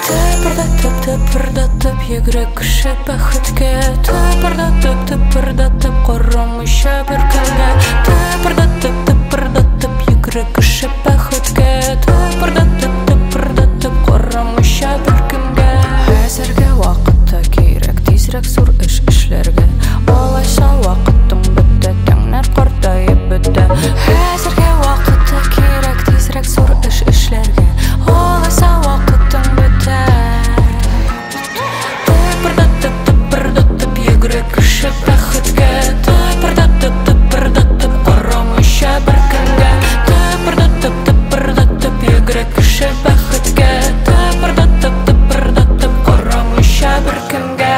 Тыпырдатып йөгерек кеше бәхеткә, тыпырдатып карамыйча беркемгә, тыпырдатып йөгерек кеше бәхеткә, тыпырдатып карамыйча беркемгә. Хәзерге вакытта кирәк тизрәк зур эш эшләргә, алайса вакытың бетә, тәңнәр картаеп бетә. Хәзерге вакытта кирәк тизрәк зур эш эшләргә, алайса вакытың бетә. Тыпырдатып йөгерек кеше бәхеткә, тыпырдатып карамыйча беркемгә, тыпырдатып йөгерек кеше бәхеткә, тыпырдатып карамыйча беркемгә.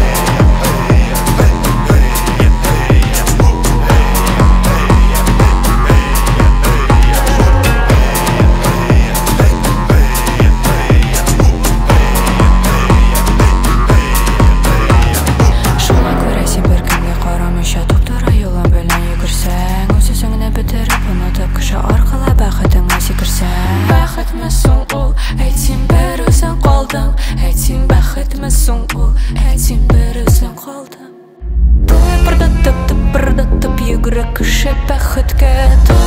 Әйтсин бәхетме соң ул, әйтсин бер үзең калдың. Тыпырдатып йөгерек кеше бәхеткә.